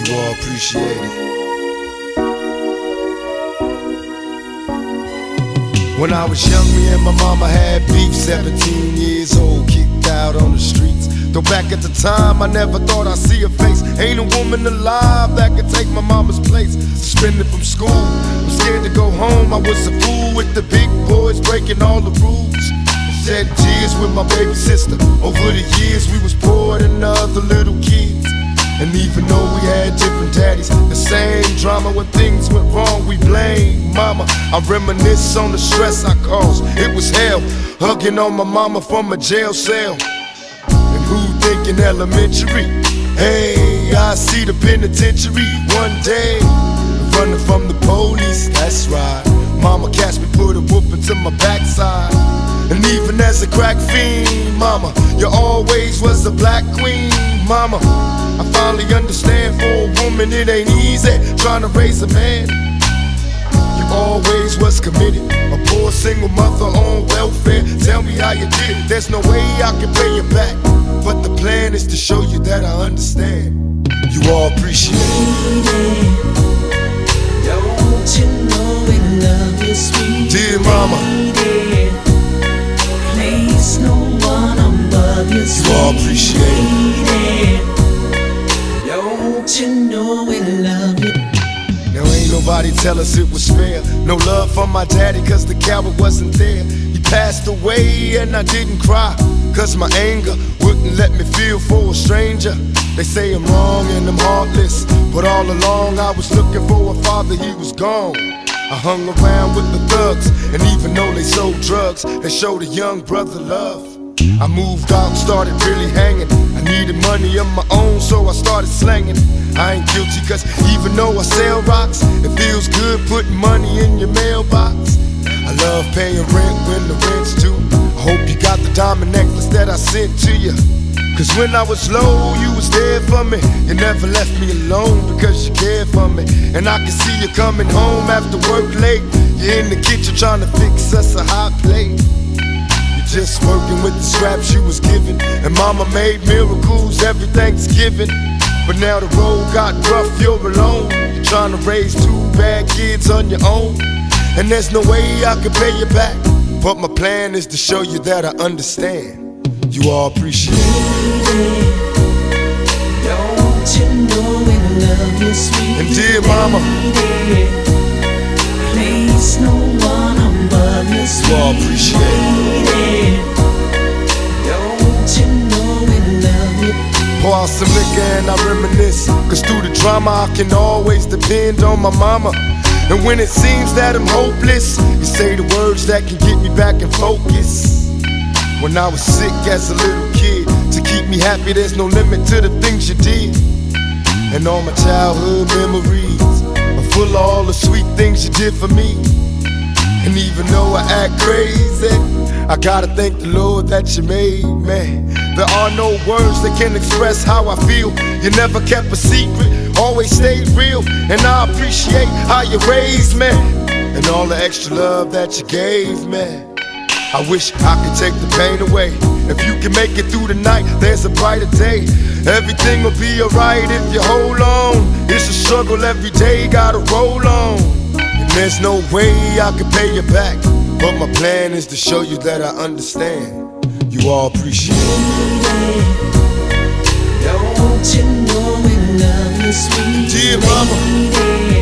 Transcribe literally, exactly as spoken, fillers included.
You all appreciate it. When I was young, me and my mama had beef. Seventeen years old, kicked out on the streets. Though back at the time, I never thought I'd see her face. Ain't a woman alive that could take my mama's place. Suspended from school, I'm scared to go home. I was a fool with the big boys, breaking all the rules. Shed tears with my baby sister. Over the years, we was poor than other little kids. And even though we had different daddies, the same drama. When things went wrong, we blame mama. I reminisce on the stress I caused. It was hell, hugging on my mama from a jail cell. And who thinking elementary? Hey, I see the penitentiary one day. Running from the police, that's right. Mama catch me, put a whooping to my backside. And even as a crack fiend, mama, you always was a black queen, mama. I finally understand, for a woman it ain't easy trying to raise a man. You always was committed, a poor single mother on welfare. Tell me how you did it, there's no way I can pay you back. But the plan is to show you that I understand. You all appreciate it. Don't you know we love you, sweet dear mama. Place no one above you, sweet You all appreciate it. Don't you know we love you? Now ain't nobody tell us it was fair. No love from my daddy cause the coward wasn't there. He passed away and I didn't cry, cause my anger wouldn't let me feel for a stranger. They say I'm wrong and I'm heartless, but all along I was looking for a father, he was gone. I hung around with the thugs, and even though they sold drugs, they showed a young brother love. I moved out, started really hanging. I needed money of my own, so I started slanging. I ain't guilty, cause even though I sell rocks, it feels good putting money in your mailbox. I love paying rent when the rent's due. I hope you got the diamond necklace that I sent to you. Cause when I was low, you was there for me. You never left me alone because you cared for me. And I can see you coming home after work late. You're in the kitchen trying to fix us a hot plate. You're just working with the scraps you was given. And mama made miracles every Thanksgiving. But now the road got rough, you're alone. You're trying to raise two bad kids on your own. And there's no way I can pay you back. But my plan is to show you that I understand. You all appreciate it. Don't you know we love you, sweet And dear mama, place no one above you, sweet you all appreciate it. Don't you know we love you? Pour out some liquor and I reminisce, cause through the drama I can always depend on my mama. And when it seems that I'm hopeless, you say the words that can get me back in focus. When I was sick as a little kid, to keep me happy there's no limit to the things you did. And all my childhood memories are full of all the sweet things you did for me. And even though I act crazy, I gotta thank the Lord that you made me. There are no words that can express how I feel. You never kept a secret, always stayed real. And I appreciate how you raised me, and all the extra love that you gave me. I wish I could take the pain away. If you can make it through the night, there's a brighter day. Everything will be alright if you hold on. It's a struggle every day, gotta roll on. And there's no way I can pay you back, but my plan is to show you that I understand. You all appreciate it. Don't you know we love you, sweet Dear mama,